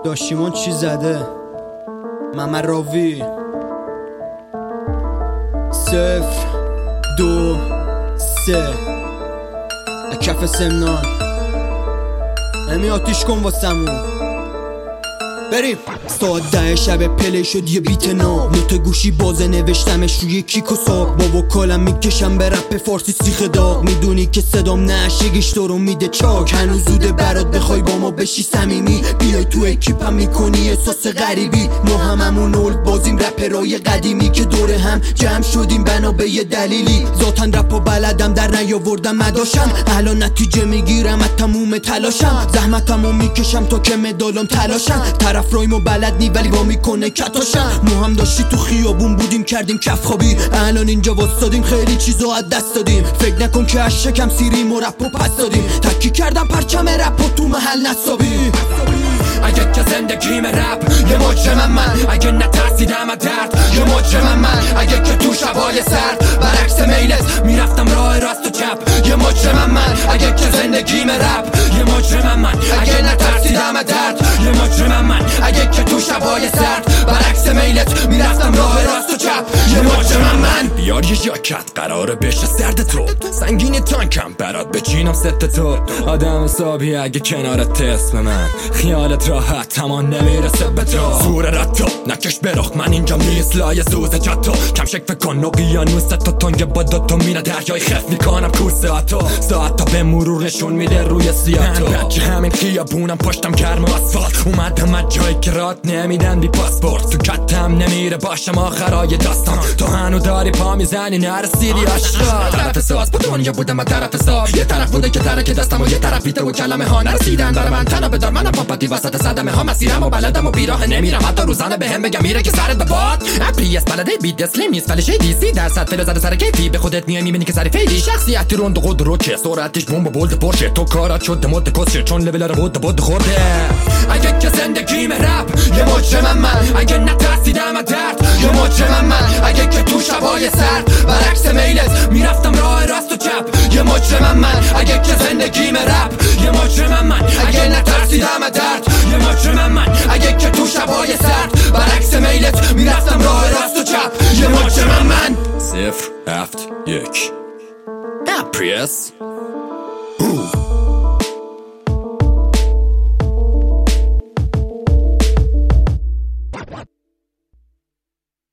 داشتیمون چی زده؟ محمد راوی 0 2 3 کف سمنان امی آتیش کن واسمون بریم. ساعت 10 شب پلی شد یه بیت نام، نوت گوشی بازه نوشتمش روی کیک و ساق. با وکالم میکشم به رپ فارسی سیخ داغ. میدونی که صدام نشگیش تو رو میده چاک. هنوز زوده برات بخوای با ما بشی صمیمی. بیای تو اکیپم میکنی احساس غریبی. ما هممون اولد بازیم رپرای قدیمی که دور هم جمع شدیم بنا به یه دلیلی. ذاتن رپا بلدم در نیاوردم مداشم. الان نتیجه میگیرم از تموم تلاشم. زحمتمو میکشم تا که مدالم تلاشم. طرف رایمو بلد نی ولی با میکنه کتاشم. ما هم داشتی تو خیابون بودیم کردیم کف خوابی. الان اینجا واسادیم خیلی چیزا از دست دادیم. فکر نکن که از شکم سیریم و رپو پس دادیم. تکی کردم پرچم رپو تو محل نصابی. اگه که زندگیم رپ یه مجرمم من. اگه نترسیدم از درد یه مجرمم من. اگه که تو شبای سرد برعکس میلت میرفتم راه راست و چپ یه مجرمم من. اگه که زندگیم رپ یه مجرمم من. اگه نترسیدم از درد یه مجرمم من. اگه که تو شبای سرد برعکس میلت میرفتم راه راست و چپ یه مجرمم من. بیار یه جاکت قراره بشه سرد تو. سنگین تانکم برات بچینم ست تو. آدم حسابی اگه کنارت اسم من. خیالت راحت تمام نمیرسه به تو. زور رتو نکش برخ من اینجا میسلای زوز جاتو. کم شک فکن اقیانوس تا تنگ با دوتا مینه دریای خف میکنم کوسه آتو. ساعتا به مرور نشون میده روی سیاتو. من بچه همین خیابونم پشتم گرم آسفالت. اومدم از جایی که رات نمیدن بی پاسپورت. تو کتم نمیره باشم آخرای داستان. تو هنو داری پا میزنی نرسیدی عشقا. طرف ساز با دنیا بودم و طرف حساب. یه طرف بوده که ترک دستم و یه طرف بیته و کلمه ها نرسیدن. برای من تنها بدار منم پاپاتی وسط صدمه ها. مسیرم و بلدم و بیراه نمیرم. حتی روزانه بهم بگم میره که سرت به باد. اپریس بلده بیت دسلیم نیست ولی شیدی 30% فلو زده سر کیفی. به خودت میای میبینی که سر فیدی. شخصیتی روند خود رو چه سرعتش بمب بولد پرشه. تو کارات شده مد کسشه چون لول رو بود خورده. اگه که زندگیم رپ یه مجرمم من. اگه نترسیدم از درد یه مجرمم من. اگه که تو شبای سرد برعکس میلت میرفتم راه راست و چپ یه مجرمم من. اگه که زندگیم رپ یه مجرمم من. اگه نترسیدم از درد یه مجرمم من. اگه که تو شبای سرد برعکس میلت میرفتم راه راست و چپ یه مجرمم من. 0 7 1 اپریس